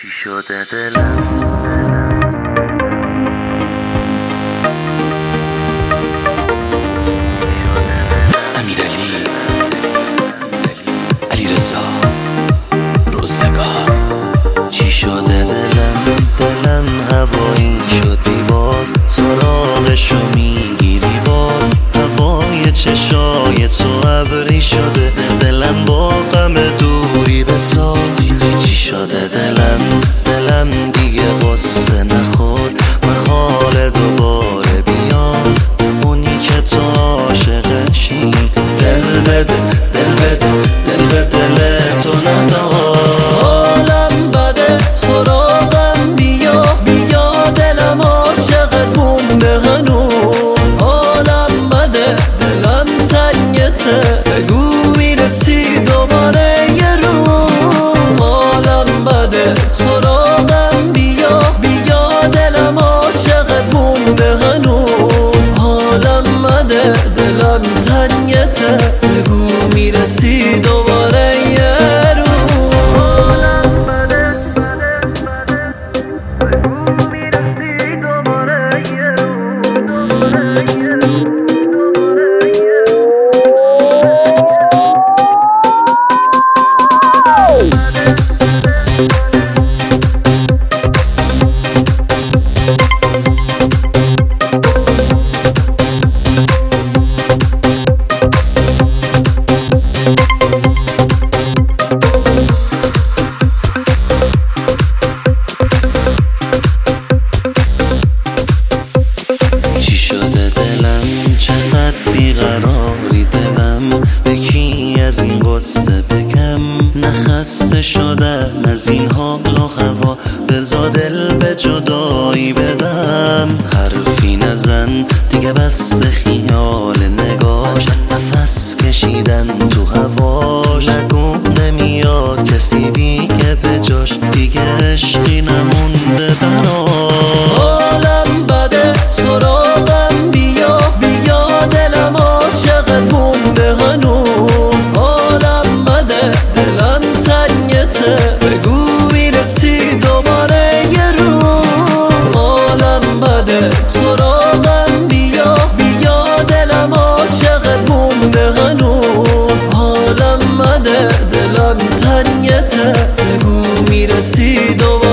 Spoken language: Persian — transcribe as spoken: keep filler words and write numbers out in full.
چی شده دلم؟ امیرعلی علیرضا روزگار. چی شده دلم؟ دلم هوایی شدی باز، سراغشو میگیری باز. هوای چشای تو ابری شده، دلم با غم دوری بساز. چی شده دلم؟ دلم دیگه غصه نخورد، محال دوباره بیاد اونی که تو عاشقشی. دل بده دل بده دل به دل تو ندار. حالم بده سراغم بیا بیا، دلم عاشقت مونده هنوز. حالم بده دلم تنگته، بگو میرسی دوباره یه روز. حالم بده سراغم بیا بیا، دلم عاشقت مونده هنوز. حالم بده دلم تنگته، بگو میرسی دوباره یه روز. چقدر بیقراری دلم، به کی از این قصه بگم؟ نخسته شدم از این حال و هوا، بزا دل به جدایی بدم. حرفی نزن دیگه بس خیال نگاش، نفس کشیدن تو هواش. نگو نمیاد کسی دیگه به جاش، دیگه عشقی نمونده براش. حالم بده سراغم بیا بیا، دلم عاشقت مونده هنوز. حالم بده دلم تنگته، بگو میرسی دوباره یه روز. حالم بده سراغم بیا بیا، دلم عاشقت مونده هنوز. حالم بده دلم تنگته، بگو میرسی دوباره